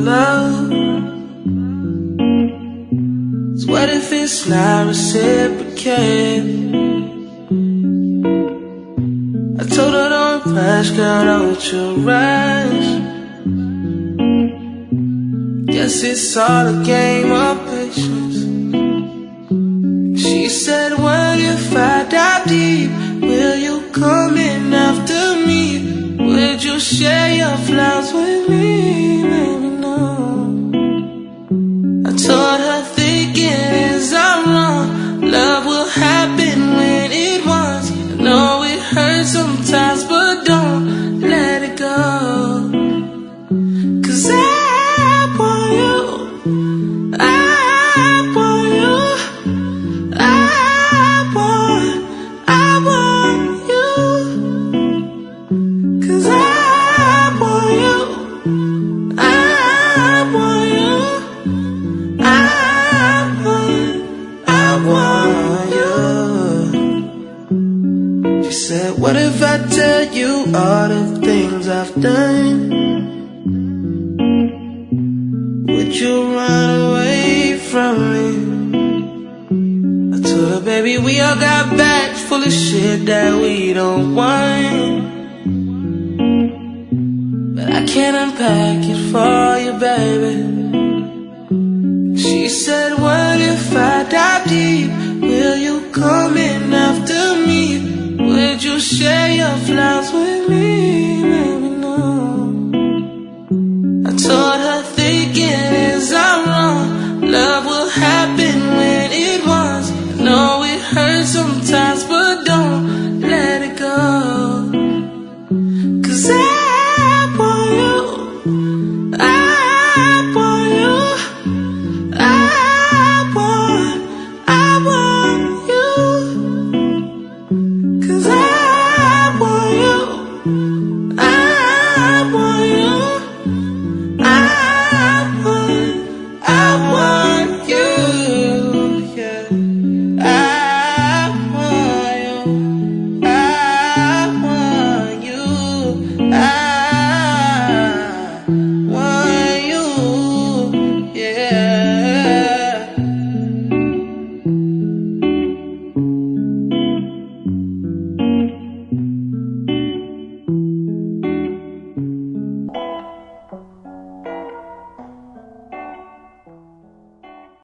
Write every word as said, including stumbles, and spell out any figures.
love. So what if it's not reciprocated? I told her don't rush, girl, don't you rush. Guess it's all a game of patience. She said, what if I dive deep? Will you come in after me? Would you share your flowers with me? Maybe no. I told her thinking is I'm wrong. Love will happen when it wants. I know it hurts sometimes, but don't let it go. Cause I want you, I want you, I want, I want you. Cause I want you, I want you, I want, I want you. She said, what if I tell you all the things I've done? Would you run away from me? I told her, baby, we all got bags full of shit that we don't want, but I can't unpack it for you, baby. She said, what if I dive deep? Will you come in after me? Would you share your flowers with me? Maybe no. I told her thinking